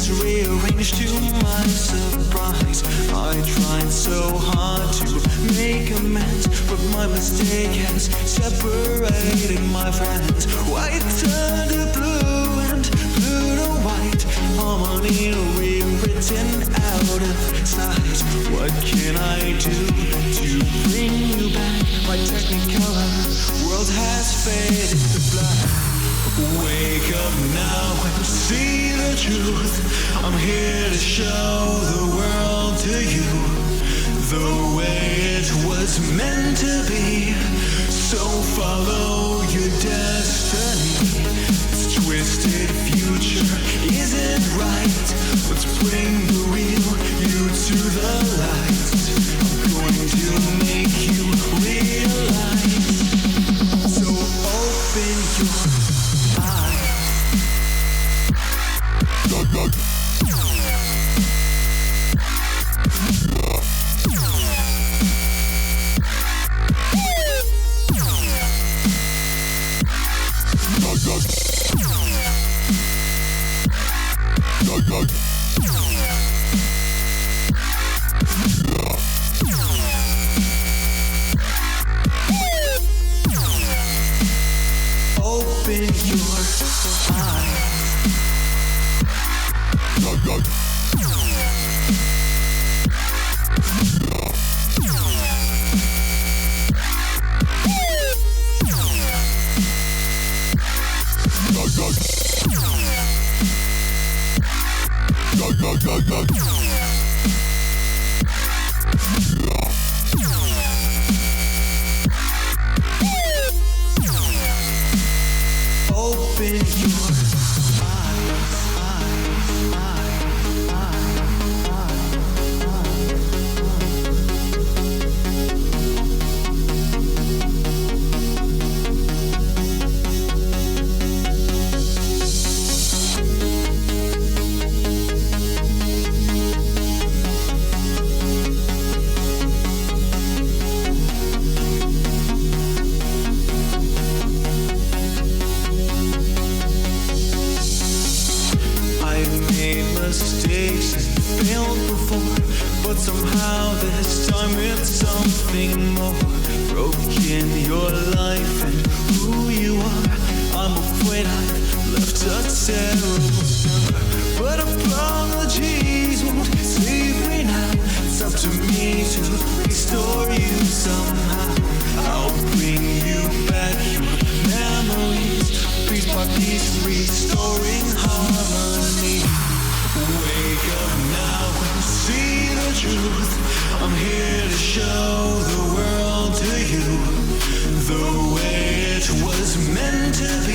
is rearranged to my surprise. I tried so hard to make amends, but my mistake has separated my friends. White turned to blue and blue to white, harmony rewritten out of sight. What can I do to bring you back? My technicolor world has faded to black. Wake up now and see the truth. I'm here to show the world to you the way it was meant to be. So follow your destiny. This twisted future isn't right. Let's bring the real you to the light. I'm going to make you realize. So open your mistakes failed before, but somehow this time it's something more. Broken your life and who you are. I'm afraid I've left a terrible scar, but apologies won't save me now. It's up to me to restore you somehow. I'll bring you back your memories, piece by piece, restoring harmony. Wake up now and see the truth. I'm here to show the world to you the way it was meant to be.